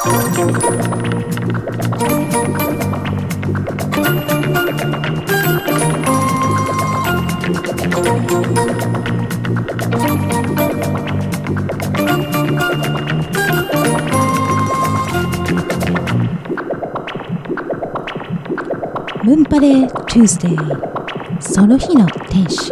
ムンパレ Tuesday その日の天使。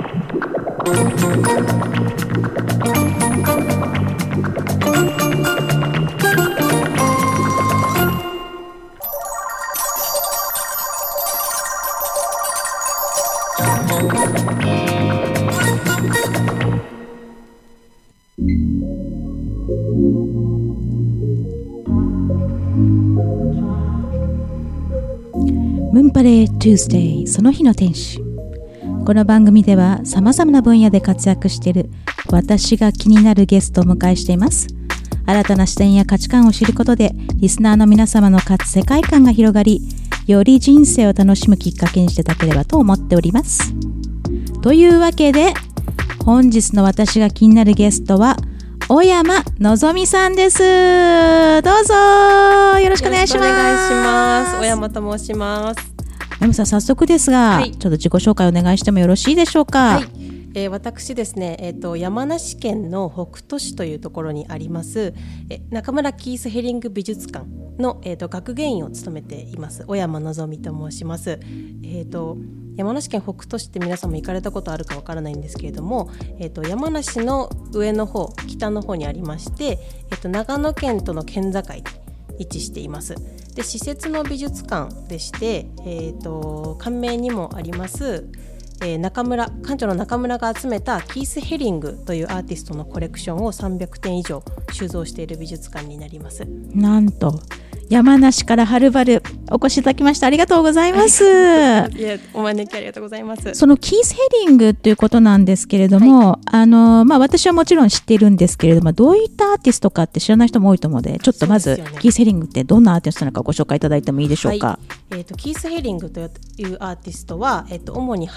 ムンパレ Tuesday その日の天使。この番組ではさまざまな分野で活躍している私が気になるゲストをお迎えしています。新たな視点や価値観を知ることでリスナーの皆様の世界観が広がり、より人生を楽しむきっかけにしていただければと思っております。というわけで本日の私が気になるゲストは小山のぞみさんです。どうぞよろしくお願いします。 よろしくお願いします。小山と申します。 小山さん、早速ですが、ちょっと自己紹介お願いしてもよろしいでしょうか。 私ですね、山梨県の北杜市というところにあります中村キース・ヘリング美術館の、学芸員を務めています小山のぞみと申します。山梨県北杜市って皆さんも行かれたことあるかわからないんですけれども、山梨の上の方、北の方にありまして、長野県との県境に位置しています。で、施設の美術館でして、館名にもあります館長の中村が集めたキース・ヘリングというアーティストのコレクションを300点以上収蔵している美術館になります。 なんと山梨からはるばるお越しいただきましてありがとうございます。 お招きありがとうございます。 そのキース・ヘリングということなんですけれども、私はもちろん知っているんですけれども、どういったアーティストかって知らない人も多いと思うので、ちょっとまず、キース・ヘリングってどんなアーティストなのかご紹介いただいてもいいでしょうか。 キース・ヘリングというアーティストは、主に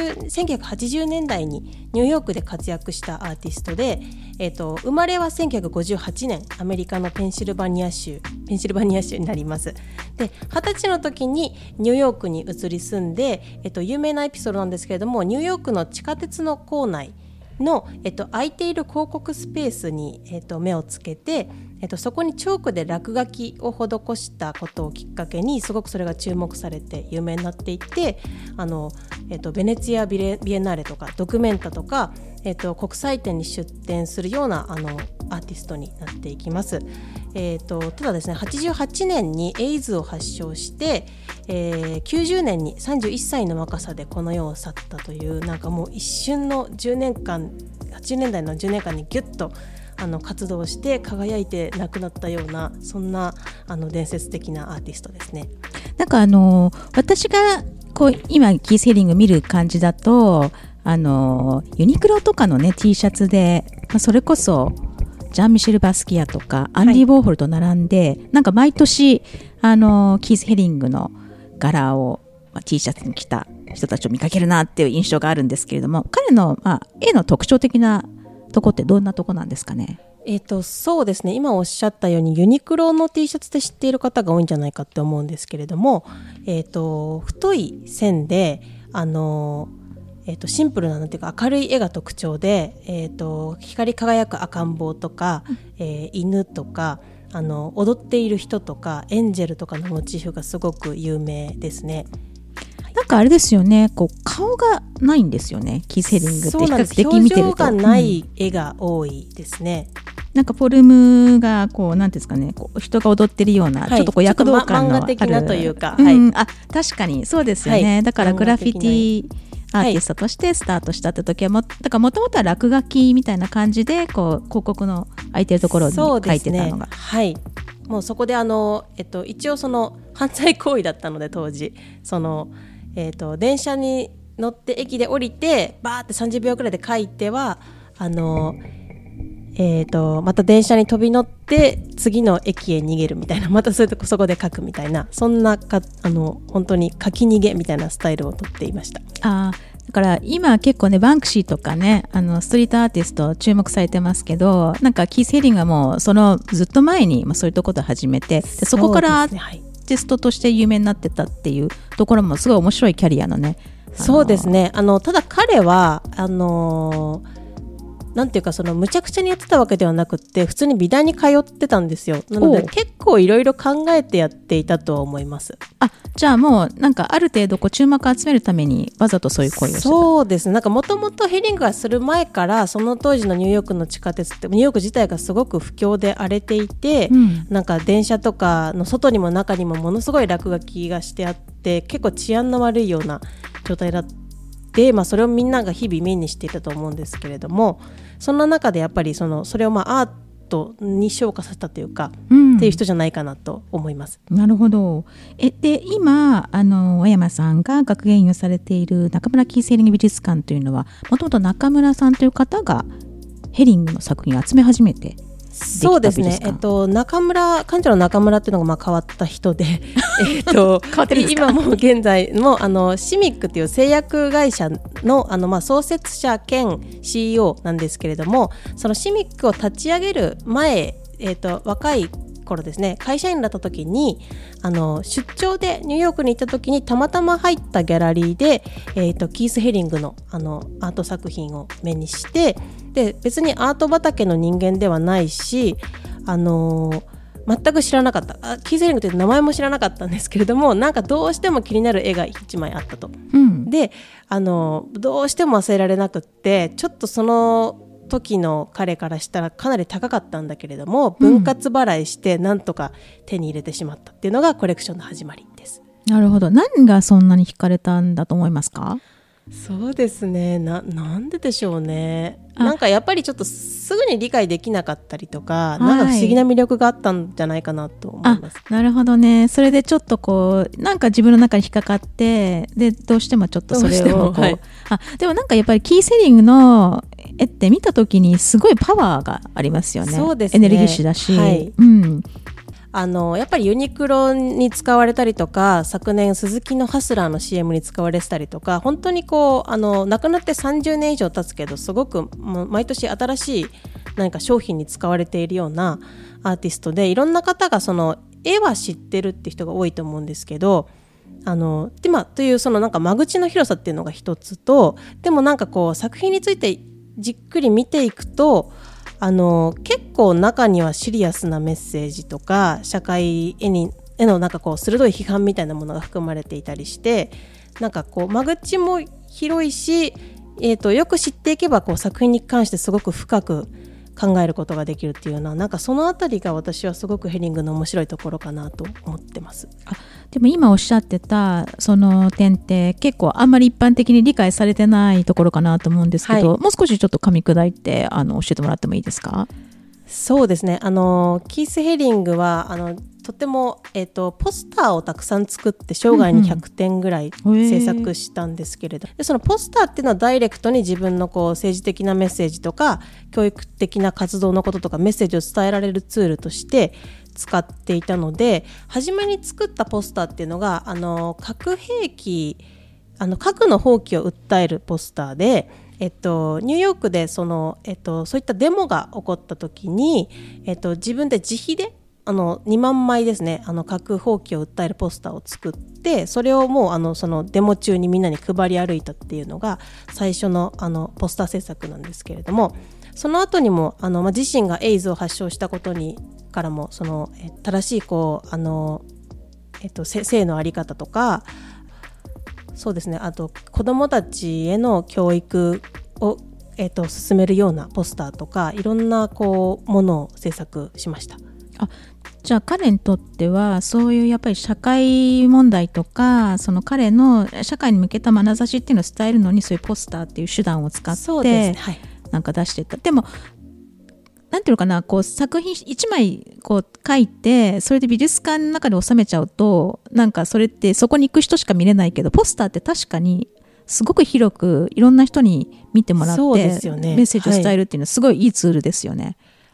1980年代にニューヨークで活躍したアーティストで、生まれは1958年アメリカのペンシルバニア州になります。で、20歳の時にニューヨークに移り住んで、有名なエピソードなんですけれども、ニューヨークの地下鉄の構内の、空いている広告スペースに、目をつけて、そこにチョークで落書きを施したことをきっかけにすごくそれが注目されて有名になっていって、ベネツィアビエンナーレとかドキュメンタとか、国際展に出展するようなアーティストになっていきます。ただですね、88年にエイズを発症して、90年に31歳の若さでこの世を去ったという、なんかもう一瞬の10年間、80年代の10年間にギュッと活動して輝いて亡くなったような、そんな伝説的なアーティストですね。 なんか私が今キース・ヘリング見る感じだと、ユニクロとかのね T シャツで、それこそジャン・ミシェル・バスキアとかアンディ・ウォーホルと並んで、なんか毎年キース・ヘリングの柄を、T シャツに着た人たちを見かけるなっていう印象があるんですけれども、彼の、絵の特徴的なとこってどんなとこなんですかね。 そうですね、今おっしゃったようにユニクロの T シャツで知っている方が多いんじゃないかって思うんですけれども、太い線でシンプルなのというか明るい絵が特徴で、光り輝く赤ん坊とか、犬とか踊っている人とかエンジェルとかのモチーフがすごく有名ですね。 なんかあれですよね、顔がないんですよね、キース・ヘリングって。比較的見てると表情がない絵が多いですね。 なんかフォルムがなんていうんですかね、人が踊ってるような、ちょっと躍動感のある、 漫画的なというか、 確かにそうですよね。だからグラフィティアーティストとしてスタートしたって時はだからもともとは落書きみたいな感じで広告の空いてるところに書いてたのが、 もうそこで一応その犯罪行為だったので、当時電車に乗って駅で降りてバーって30秒くらいで書いてはまた電車に飛び乗って次の駅へ逃げるみたいな、またそこで書くみたいな、そんな本当に書き逃げみたいなスタイルをとっていました。 だから今結構ねバンクシーとかねストリートアーティスト注目されてますけど、なんかキース・ヘリングはもうそのずっと前に、そういったことを始めて、でそこからアーティストとして有名になってたっていうところもすごい面白いキャリアのね。 そうですね。ただ彼はなんていうかむちゃくちゃにやってたわけではなくって普通に美大に通ってたんですよ。なので結構いろいろ考えてやっていたとは思います。 じゃあもうなんかある程度注目を集めるためにわざとそういう行為をしてた。 そうですね。なんかもともとヘリングがする前からその当時のニューヨークの地下鉄ってニューヨーク自体がすごく不況で荒れていて、なんか電車とかの外にも中にもものすごい落書きがしてあって結構治安の悪いような状態だったで、それをみんなが日々目にしていたと思うんですけれども、そんな中でやっぱりそれをアートに昇華させたというか、っていう人じゃないかなと思います。 なるほど。で今小山さんが学芸員をされている中村キース・ヘリング美術館というのはもともと中村さんという方がヘリングの作品を集め始めてそうですね。館長の中村っていうのが変わった人で変わってるんですか？ 今も現在もシミックっていう製薬会社の、創設者兼 CEO なんですけれども、そのシミックを立ち上げる前、若い頃ですね、会社員だった時に出張でニューヨークに行った時にたまたま入ったギャラリーで、キース・ヘリングのアート作品を目にして、で別にアート畑の人間ではないし全く知らなかったキース・ヘリングという名前も知らなかったんですけれども、なんかどうしても気になる絵が1枚あったと、でどうしても忘れられなくって、ちょっとその時の彼からしたらかなり高かったんだけれども分割払いしてなんとか手に入れてしまったっていうのがコレクションの始まりです。 なるほど。何がそんなに惹かれたんだと思いますか？ そうですね。なんででしょうね。なんかやっぱりちょっとすぐに理解できなかったりとか、なんか不思議な魅力があったんじゃないかなと思います。 なるほどね。それでちょっとなんか自分の中に引っかかってでどうしてもちょっとそれをでもなんかやっぱりキース・ヘリングの絵って見た時にすごいパワーがありますよね。 そうですね。 エネルギッシュだし、 やっぱりユニクロに使われたりとか、昨年スズキのハスラーの CM に使われてたりとか、本当に亡くなって30年以上経つけどすごく毎年新しい何か商品に使われているようなアーティストで、いろんな方がその絵は知ってるって人が多いと思うんですけど、というそのなんか間口の広さっていうのが一つと、でもなんか作品についてじっくり見ていくと結構中にはシリアスなメッセージとか社会へのなんか鋭い批判みたいなものが含まれていたりして、なんか間口も広いし、よく知っていけば作品に関してすごく深く考えることができるっていうような、なんかそのあたりが私はすごくヘリングの面白いところかなと思ってます。 でも今おっしゃってたその点って結構あんまり一般的に理解されてないところかなと思うんですけど、もう少しちょっと噛み砕いて教えてもらってもいいですか？ そうですね。キース・ヘリングはとても、ポスターをたくさん作って生涯に100点ぐらい制作したんですけれど、でそのポスターっていうのはダイレクトに自分の政治的なメッセージとか教育的な活動のこととかメッセージを伝えられるツールとして使っていたので、初めに作ったポスターっていうのが核兵器核の放棄を訴えるポスターで、ニューヨークでそういったデモが起こった時に、自分で自費で2万枚ですね、核放棄を訴えるポスターを作って、それをもうそのデモ中にみんなに配り歩いたっていうのが最初のポスター制作なんですけれども、その後にも自身がエイズを発症したことにからも正しい性の在り方とか、そうですね、あと子どもたちへの教育を、進めるようなポスターとかいろんなものを制作しました。 じゃあ彼にとってはそういうやっぱり社会問題とかその彼の社会に向けた眼差しっていうのを伝えるのにそういうポスターっていう手段を使ってなんか出していった。でもなんていうのかな、作品1枚書いてそれで美術館の中で収めちゃうとなんかそれってそこに行く人しか見れないけど、ポスターって確かにすごく広くいろんな人に見てもらって、メッセージを伝えるっていうのはすごいいいツールですよね。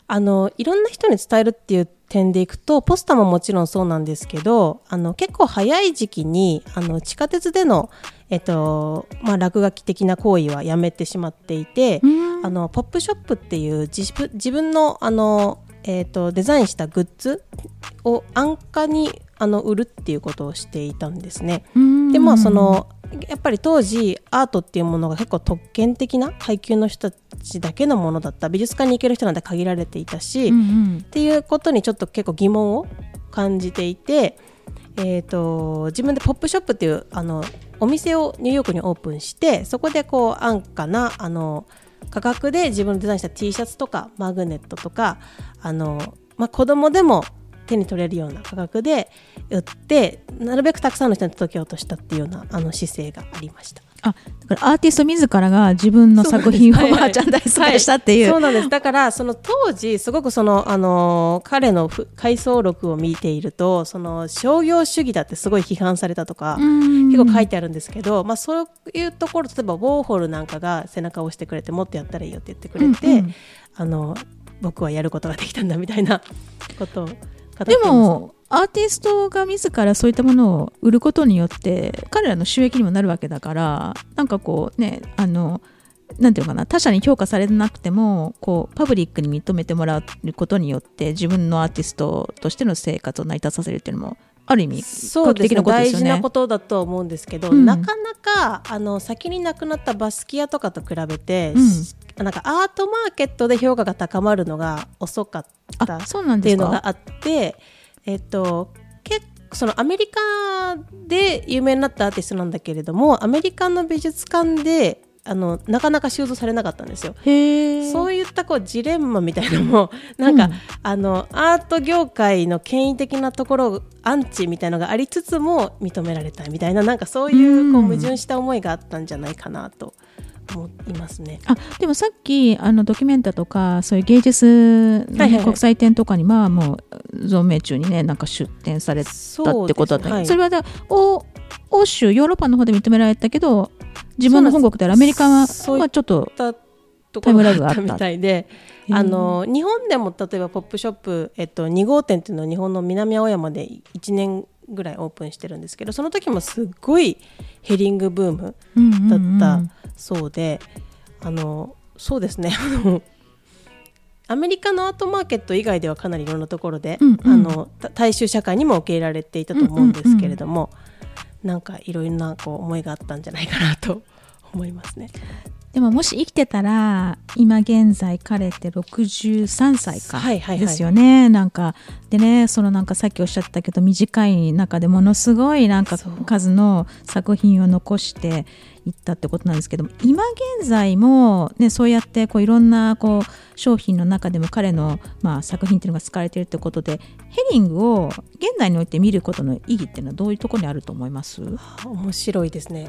いろんな人に伝えるっていう点でいくと、ポスターももちろんそうなんですけど、結構早い時期に地下鉄での、落書き的な行為はやめてしまっていて、ポップショップっていう自分のデザインしたグッズを安価に売るっていうことをしていたんですね。でやっぱり当時アートっていうものが結構特権的な階級の人たちだけのものだった、美術館に行ける人なんて限られていたし、っていうことにちょっと結構疑問を感じていて、自分でポップショップっていうお店をニューヨークにオープンして、そこでこう安価な価格で自分のデザインした T シャツとかマグネットとか子供でも手に取れるような価格で売って、なるべくたくさんの人に届けようとしたっていうような姿勢がありました。 だからアーティスト自らが自分の作品をマーチャンダイズ化したっていう。 そうなんです。だからその当時すごく彼の回想録を見ていると、商業主義だってすごい批判されたとか結構書いてあるんですけど、そういうところ、例えばウォーホルなんかが背中を押してくれて、もっとやったらいいよって言ってくれて、僕はやることができたんだみたいなことを語っています。 でもアーティストが自らそういったものを売ることによって彼らの収益にもなるわけだから、なんかこうね、なんていうのかな、他者に評価されなくてもこうパブリックに認めてもらうことによって自分のアーティストとしての生活を成り立たせるっていうのもある意味そうですね、大事なことだと思うんですけど、なかなか先に亡くなったバスキアとかと比べて、なんかアートマーケットで評価が高まるのが遅かったっていうのがあって、結構アメリカで有名になったアーティストなんだけれども、アメリカの美術館でなかなか収蔵されなかったんですよ。そういったジレンマみたいなのもなんか、アート業界の権威的なところアンチみたいなのがありつつも認められたみたいな、なんかそういう矛盾した思いがあったんじゃないかなと思いますね。 でもさっきドキュメンタとかそういう芸術の、国際展とかにもう存命中にね、なんか出展されたってことだった、それは欧州ヨーロッパの方で認められたけど、自分の本国であるアメリカはちょっとタイムラグがあったみたいで、 日本でも例えばポップショップ、2号店っていうのは日本の南青山で1年ぐらいオープンしてるんですけど、その時もすっごいヘリングブームだったそうで、そうですねアメリカのアートマーケット以外ではかなりいろんなところで、大衆社会にも受け入れられていたと思うんですけれども、なんかいろいろな思いがあったんじゃないかなと思いますね。 でももし生きてたら今現在彼って63歳かですよね。なんかでね、なんかさっきおっしゃったけど短い中でものすごいなんか数の作品を残していったってことなんですけども、今現在もね、そうやっていろんな商品の中でも彼の作品っていうのが使われているってことで、ヘリングを現代において見ることの意義っていうのはどういうところにあると思います？ 面白いですね。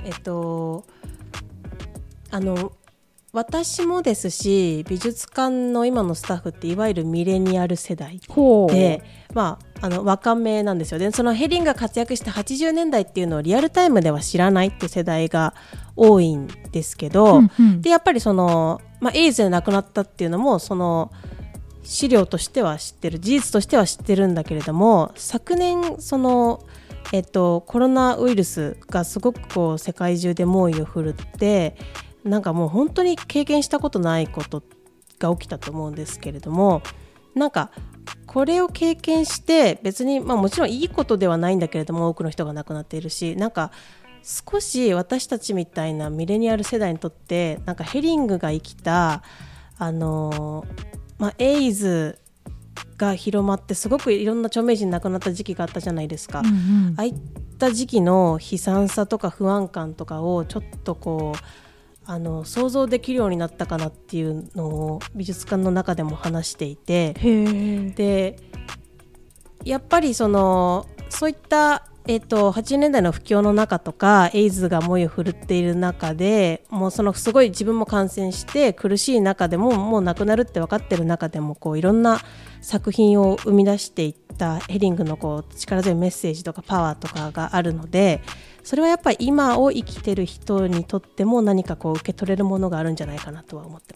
私もですし、美術館の今のスタッフっていわゆるミレニアル世代で、若めなんですよね。そのヘリングが活躍して80年代っていうのをリアルタイムでは知らないっていう世代が多いんですけど、でやっぱりエイズで亡くなったっていうのも資料としては知ってる、事実としては知ってるんだけれども、昨年コロナウイルスがすごく世界中で猛威を振るって、なんかもう本当に経験したことないことが起きたと思うんですけれども、なんかこれを経験して別に、もちろんいいことではないんだけれども、多くの人が亡くなっているし、なんか少し私たちみたいなミレニアル世代にとってなんかヘリングが生きたエイズが広まってすごくいろんな著名人亡くなった時期があったじゃないですか、ああいった時期の悲惨さとか不安感とかをちょっと想像できるようになったかなっていうのを美術館の中でも話していて、でやっぱりそういった80年代の不況の中とかエイズが猛威を振るっている中で、もうすごい自分も感染して苦しい中でも、もう亡くなるって分かってる中でもいろんな作品を生み出していったヘリングの力強いメッセージとかパワーとかがあるので、それはやっぱり今を生きてる人にとっても何か受け取れるものがあるんじゃないかなとは思ってます。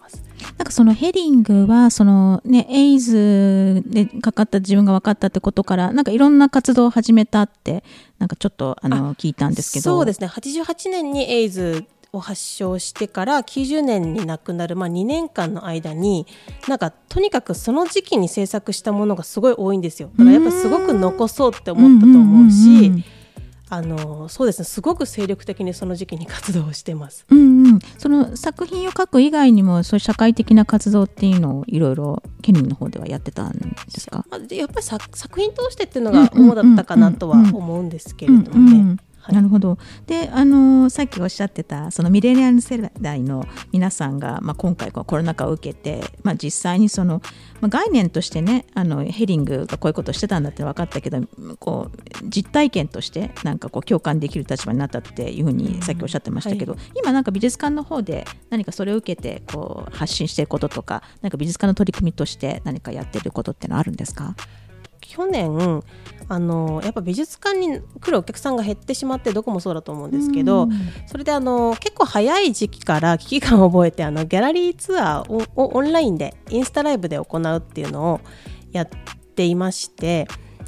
なんかそのヘリングはその、ね、エイズでかかった自分が分かったってことからなんかいろんな活動を始めたってなんかちょっと聞いたんですけど。 そうですね、88年にエイズを発症してから90年に亡くなる、2年間の間になんかとにかくその時期に制作したものがすごい多いんですよ。だからやっぱすごく残そうって思ったと思うし、そうですね、すごく精力的にその時期に活動をしてます。 その作品を書く以外にもそういう社会的な活動っていうのをいろいろケニーの方ではやってたんですか？ やっぱり作品通してっていうのが主だったかなとは思うんですけれどもね。 なるほど。で、さっきおっしゃってたそのミレニアル世代の皆さんが、今回コロナ禍を受けて、実際にその、概念としてねヘリングがこういうことをしてたんだって分かったけどこう実体験としてなんかこう共感できる立場になったっていうふうにさっきおっしゃってましたけど、今なんか美術館の方で何かそれを受けてこう発信していることとかなんか美術館の取り組みとして何かやってることってのあるんですか？ 去年やっぱ美術館に来るお客さんが減ってしまってどこもそうだと思うんですけど、それで結構早い時期から危機感を覚えてギャラリーツアーをオンラインでインスタライブで行うっていうのをやっていまして、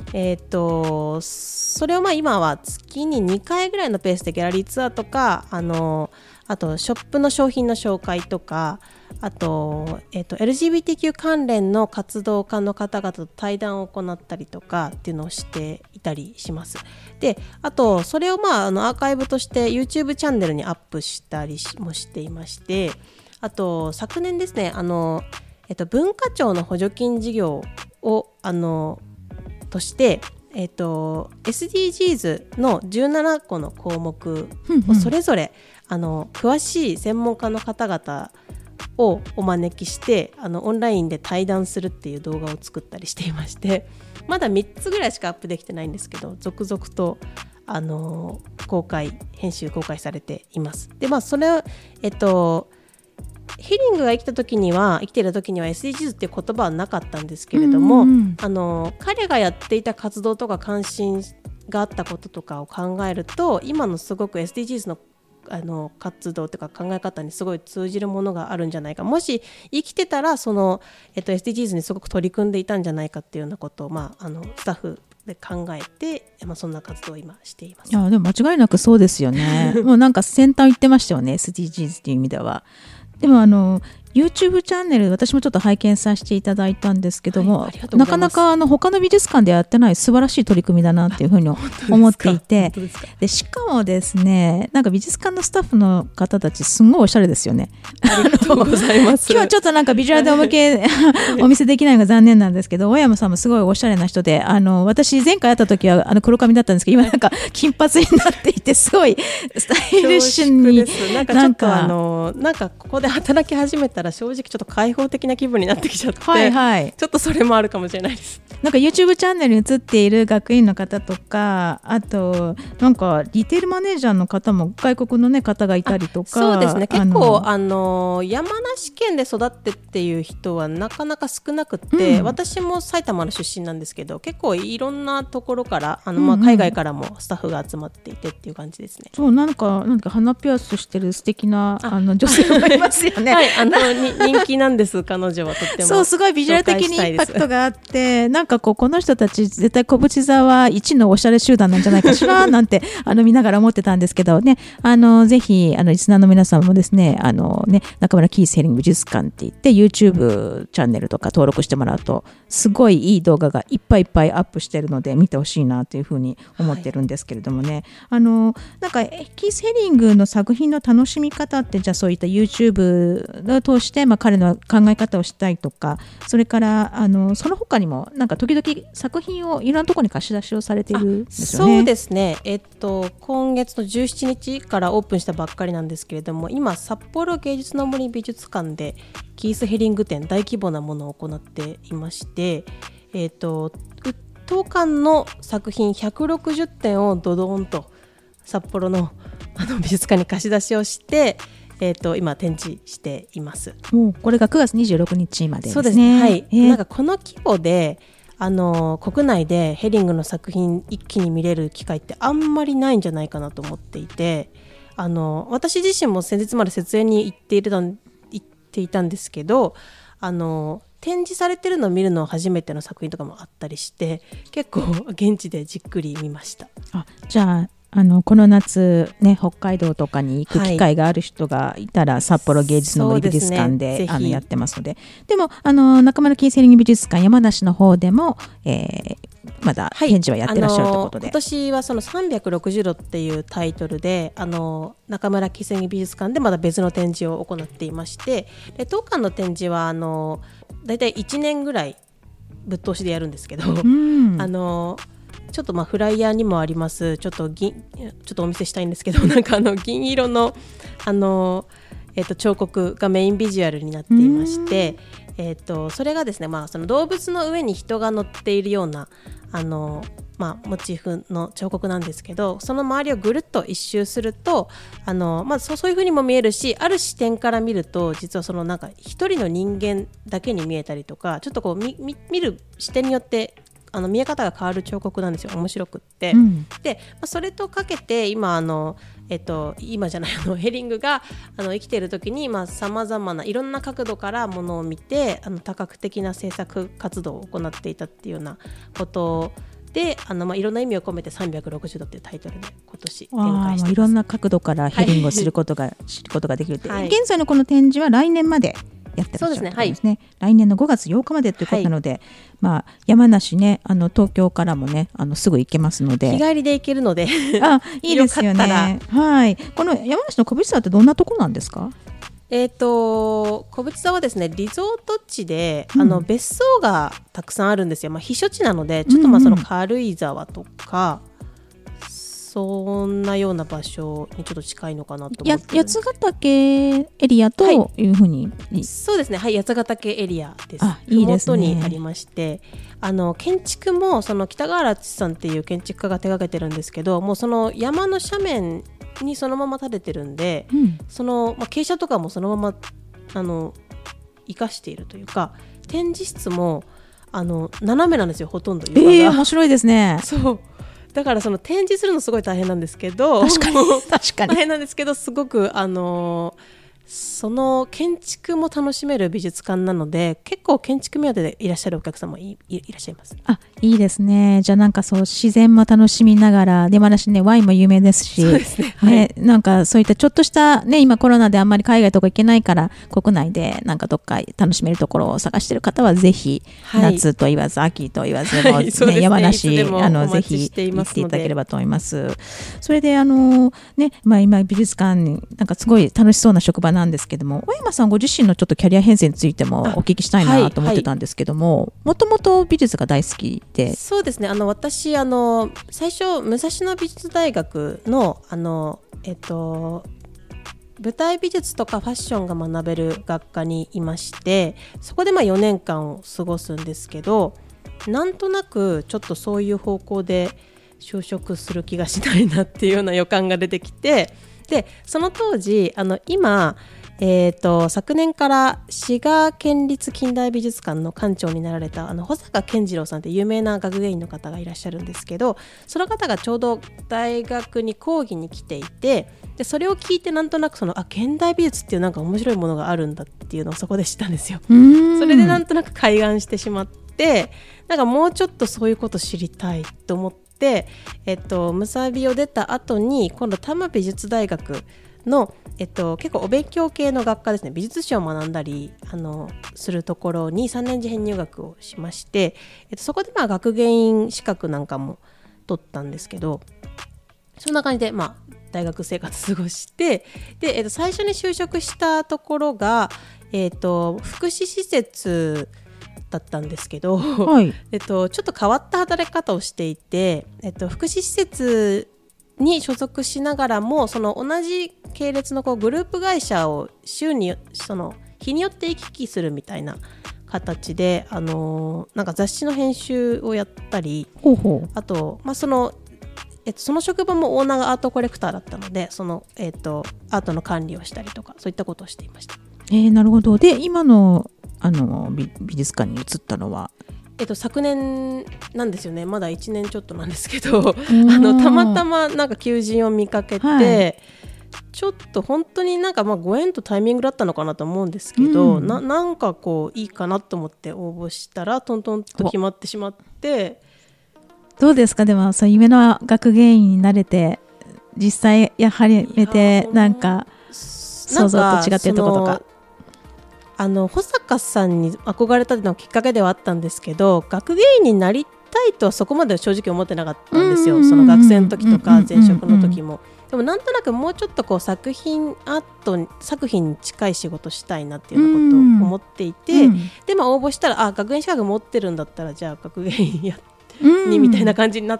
それを今は月に2回ぐらいのペースでギャラリーツアーとかあとショップの商品の紹介とかあと、LGBTQ 関連の活動家の方々と対談を行ったりとかっていうのをしていたりします。で、あとそれをアーカイブとして YouTube チャンネルにアップしたりもしていまして、あと昨年ですね文化庁の補助金事業をとしてSDGs の17個の項目をそれぞれ詳しい専門家の方々をお招きしてオンラインで対談するっていう動画を作ったりしていまして、まだ3つぐらいしかアップできてないんですけど続々と編集公開されています。でそれをヘリングが生きていた時には SDGs っていう言葉はなかったんですけれども、彼がやっていた活動とか関心があったこととかを考えると今のすごく SDGs の活動というか考え方にすごい通じるものがあるんじゃないか、もし生きてたらその、SDGs にすごく取り組んでいたんじゃないかっていうようなことを、スタッフで考えて、そんな活動を今しています。 いやでも間違いなくそうですよねもうなんか先端行ってましたよね SDGs っていう意味では。でもYouTube チャンネル私もちょっと拝見させていただいたんですけども、なかなか他の美術館でやってない素晴らしい取り組みだなっていうふうに思っていて、でしかもですねなんか美術館のスタッフの方たちすごいおしゃれですよね。 ありがとうございます今日ちょっとなんかビジュアルでお見せできないのが残念なんですけど、大山さんもすごいおしゃれな人で私前回会った時は黒髪だったんですけど今なんか金髪になっていてすごいスタイリッシュになんかここで働き始めたら正直ちょっと開放的な気分になってきちゃって、ちょっとそれもあるかもしれないです。 なんか YouTube チャンネルに映っている学院の方とかあとなんかリテールマネージャーの方も外国の、方がいたりとか。 そうですね、結構山梨県で育ってっていう人はなかなか少なくて、私も埼玉の出身なんですけど結構いろんなところから海外からもスタッフが集まっていてっていう感じですね。 そうなんか鼻ピアスしてる素敵な女性がいますよね。 はい人気なんです彼女はとっても。 そうすごいビジュアル的にインパクトがあってなんかこの人たち絶対小淵沢一のおしゃれ集団なんじゃないかしらなんて見ながら思ってたんですけどね、ぜひリスナーの皆さんもですね中村キースヘリング美術館って言って YouTube チャンネルとか登録してもらうとすごいいい動画がいっぱいいっぱいアップしてるので見てほしいなというふうに思ってるんですけれどもね、なんかキースヘリングの作品の楽しみ方ってじゃあそういった YouTube を通して、彼の考え方をしたいとかそれからその他にもなんか時々作品をいろんなところに貸し出しをされているんですよね。 そうですね、今月の17日からオープンしたばっかりなんですけれども今札幌芸術の森美術館でキースヘリング展大規模なものを行っていまして、当館の作品160点をドドーンと札幌の美術館に貸し出しをして今展示しています。 もうこれが9月26日までですね。 そうですね、はい、なんかこの規模で国内でヘリングの作品一気に見れる機会ってあんまりないんじゃないかなと思っていて私自身も先日まで設営に行ってていたんですけど、展示されてるのを見るのは初めての作品とかもあったりして、結構現地でじっくり見ました。 じゃあこの夏ね、北海道とかに行く機会がある人がいたら、札幌芸術の森美術館で、やってますので。でも中村キーセーリング美術館山梨の方でも、まだ展示はやってらっしゃるということで、 今年はその360度っていうタイトルで中村キーセーリング美術館でまだ別の展示を行っていまして、で当館の展示はだいたい1年ぐらいぶっ通しでやるんですけど、ちょっとフライヤーにもあります、ちょっとお見せしたいんですけど、なんか銀色の彫刻がメインビジュアルになっていまして、それがですね、その動物の上に人が乗っているようなモチーフの彫刻なんですけど、その周りをぐるっと一周するとそういう風にも見えるし、ある視点から見ると実はそのなんか一人の人間だけに見えたりとか、ちょっとこう見る視点によって見え方が変わる彫刻なんですよ。面白くって、で、それとかけて今今じゃないヘリングが生きている時にさまざまないろんな角度からものを見て多角的な制作活動を行っていたっていうようなことでいろんな意味を込めて360度っていうタイトルで今年展開しています。 いろんな角度からヘリングを知ることができるって、現在のこの展示は来年までやってらっしゃるんですね。来年の5月8日までということなので、山梨ね、東京からもねすぐ行けますので、 日帰りで行けるのでいいですよね。この山梨の小淵沢ってどんなところなんですか？ 小淵沢はですね、リゾート地で、別荘がたくさんあるんですよ。避暑地なのでちょっとその軽井沢とか、そんなような場所にちょっと近いのかなと思って八ヶ岳エリアというふうに、 そうですね、八ヶ岳エリアです。 いいですね。 麓にありまして、建築もその北川原敦さんっていう建築家が手がけてるんですけど、もうその山の斜面にそのまま建ててるんで、その傾斜とかもそのまま生かしているというか、展示室も斜めなんですよ、ほとんど床が。 面白いですね。 そうだからその展示するのすごい大変なんですけど、 確かに大変なんですけど、すごくその建築も楽しめる美術館なので、結構建築目当てでいらっしゃるお客様も いらっしゃいます。 いいですね。じゃあなんかそう自然も楽しみながら、山梨ねワインも有名ですし、 そうですね、 なんかそういったちょっとしたね、今コロナであんまり海外とか行けないから国内でなんかどっか楽しめるところを探している方はぜひ、夏と言わず秋と言わずも、山梨ぜひ行っていただければと思います。それで今美術館なんかすごい楽しそうな職場なんですけども、小山さんご自身のちょっとキャリア編成についてもお聞きしたいなと思ってたんですけども、もともと美術が大好きで。 そうですね、私最初武蔵野美術大学の舞台美術とかファッションが学べる学科にいまして、そこで4年間を過ごすんですけど、なんとなくちょっとそういう方向で就職する気がしないなっていうような予感が出てきて、でその当時今昨年から滋賀県立近代美術館の館長になられた保坂健次郎さんって有名な学芸員の方がいらっしゃるんですけど、その方がちょうど大学に講義に来ていて、でそれを聞いてなんとなく現代美術っていうなんか面白いものがあるんだっていうのをそこで知ったんですよ。それでなんとなく開眼してしまって、なんかもうちょっとそういうこと知りたいと思って、ムサビを出た後に今度多摩美術大学の、結構お勉強系の学科ですね、美術史を学んだりするところに3年次編入学をしまして、そこで学芸員資格なんかも取ったんですけど、そんな感じで大学生活過ごして、で、最初に就職したところが、福祉施設だったんですけど、ちょっと変わった働き方をしていて、福祉施設に所属しながらもその同じ系列のグループ会社を週に日によって行き来するみたいな形で、なんか雑誌の編集をやったり、あと、その職場もオーナーがアートコレクターだったので、アートの管理をしたりとか、そういったことをしていました。 なるほど。で今の美術館に移ったのは昨年なんですよね。まだ1年ちょっとなんですけど、たまたまなんか求人を見かけて、 ちょっと本当になんかご縁とタイミングだったのかなと思うんですけど、なんかこういいかなと思って応募したらトントンと決まってしまって。 どうですか？でもそう夢の学芸員になれて実際やはりめてなんか想像と違ってるとことか。 保坂さんに憧れたのきっかけではあったんですけど、学芸員になりたいとはそこまでは正直思ってなかったんですよ。その学生の時とか前職の時も。でもなんとなくもうちょっとこう作品に近い仕事したいなっていうようなことを思っていて、で応募したら学園資格持ってるんだったらじゃあ学芸員やにみたいな感じになって、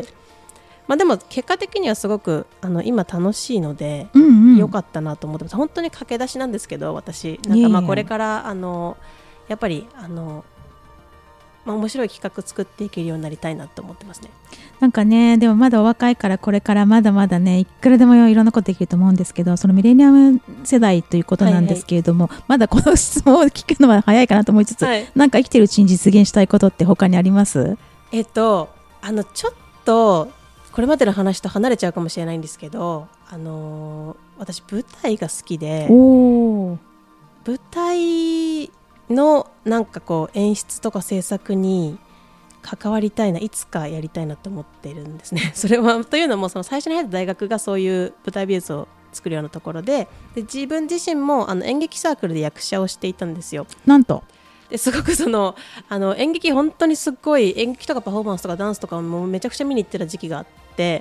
でも結果的にはすごく今楽しいので良かったなと思ってます。本当に駆け出しなんですけど、私なんかこれからやっぱり面白い企画作っていけるようになりたいなと思ってますね。 なんかね、でもまだお若いからこれからまだまだねいくらでもいろんなことできると思うんですけど、そのミレニアム世代ということなんですけれども、まだこの質問を聞くのは早いかなと思いつつ、なんか生きてるうちに実現したいことって他にあります？ ちょっとこれまでの話と離れちゃうかもしれないんですけど、私舞台が好きで、舞台のなんかこう演出とか制作に関わりたいな、いつかやりたいなと思っているんですね。それはというのもその最初に入った大学がそういう舞台美術を作るようなところで、自分自身も演劇サークルで役者をしていたんですよ。 なんとですごく演劇本当にすっごい演劇とかパフォーマンスとかダンスとかもめちゃくちゃ見に行ってた時期があって、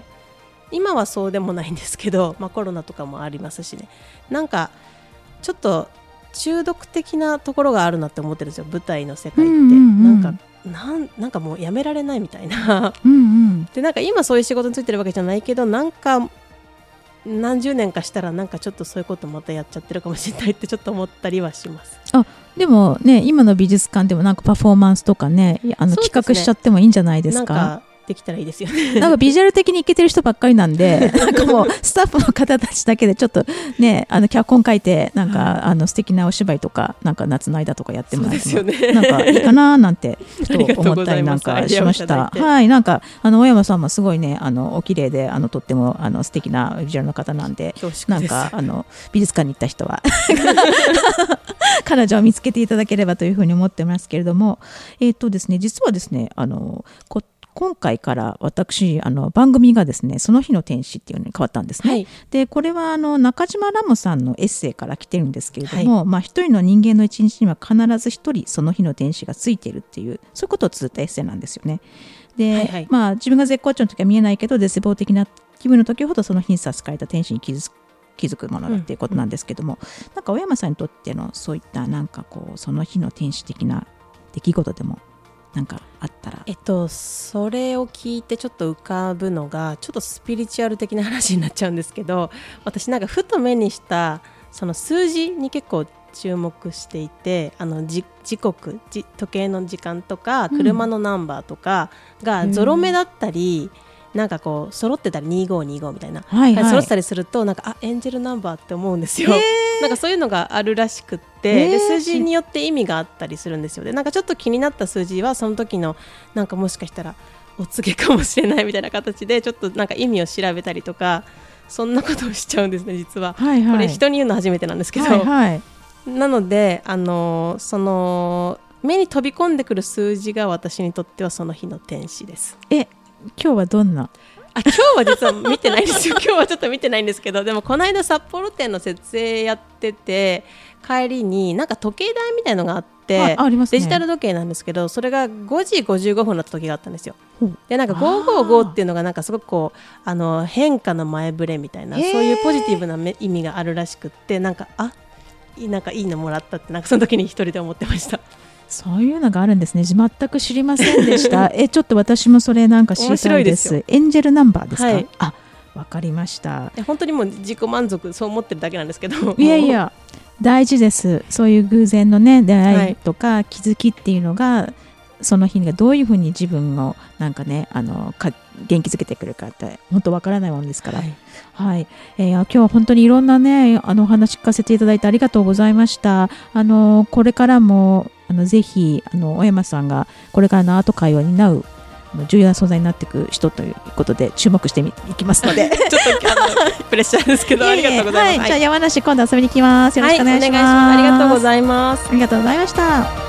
今はそうでもないんですけど、コロナとかもありますしね、なんかちょっと中毒的なところがあるなって思ってるんですよ、舞台の世界って。なんかもうやめられないみたいなで、なんか今そういう仕事についてるわけじゃないけど、なんか何十年かしたらなんかちょっとそういうことまたやっちゃってるかもしれないってちょっと思ったりはします。 でもね、今の美術館でもなんかパフォーマンスとかね、企画しちゃってもいいんじゃないですか。 なんかできたらいいですよね。 なんかビジュアル的にいけてる人ばっかりなんでなんかもうスタッフの方たちだけでちょっとね脚本書いてなんか素敵なお芝居とかなんか夏の間とかやってもらっても、なんかいいかななんてと思ったりなんかしました。はい、なんか大山さんもすごいねお綺麗でとっても素敵なビジュアルの方なんで、なんか美術館に行った人は彼女を見つけていただければというふうに思ってますけれども、ですね、実はですね今回から私番組がですねその日の天使っていうのに変わったんですね。でこれは中島ラムさんのエッセイから来てるんですけれども、一人の人間の一日には必ず一人その日の天使がついているっていう、そういうことを綴ったエッセイなんですよね。で、自分が絶好調の時は見えないけど絶望的な気分の時ほどその日に授かれた天使に気づくものだっていうことなんですけども、なんか小山さんにとってのそういったなんかこうその日の天使的な出来事でもなんかあったら。 それを聞いてちょっと浮かぶのがちょっとスピリチュアル的な話になっちゃうんですけど、私なんかふと目にしたその数字に結構注目していて、時刻時計の時間とか車のナンバーとかがゾロ目だったり、なんかこう揃ってたり2525みたいな、揃ってたりするとなんかエンジェルナンバーって思うんですよ。なんかそういうのがあるらしくって、で数字によって意味があったりするんですよ。でなんかちょっと気になった数字はその時のなんかもしかしたらお告げかもしれないみたいな形でちょっとなんか意味を調べたりとか、そんなことをしちゃうんですね実は。これ人に言うの初めてなんですけど、なのでその目に飛び込んでくる数字が私にとってはその日の天使です。 今日はどんな？ 今日は実は見てないんですよ。今日はちょっと見てないんですけど、でもこの間札幌店の設営やってて帰りになんか時計台みたいのがあって、 ありますね、 デジタル時計なんですけど、それが5時55分だった時があったんですよ。でなんか555っていうのがなんかすごくこう変化の前触れみたいな、そういうポジティブな意味があるらしくって、なんかなんかいいのもらったってなんかその時に一人で思ってました。 そういうのがあるんですね。全く知りませんでしたちょっと私もそれなんか知りたいです。エンジェルナンバーですか？わかりました。 本当にもう自己満足そう思ってるだけなんですけど、 いや大事です。そういう偶然のね出会いとか気づきっていうのが、その日がどういうふうに自分をなんかね元気づけてくるかって本当わからないものですから。今日は本当にいろんなねお話聞かせていただいてありがとうございました。これからもぜひ小山さんがこれからのアート界を担う重要な存在になっていく人ということで注目していきますのでちょっとプレッシャーですけどありがとうございます。 じゃあ山梨今度遊びに来ます。よろしくお願いします。 はい、お願いします。ありがとうございます。 ありがとうございました。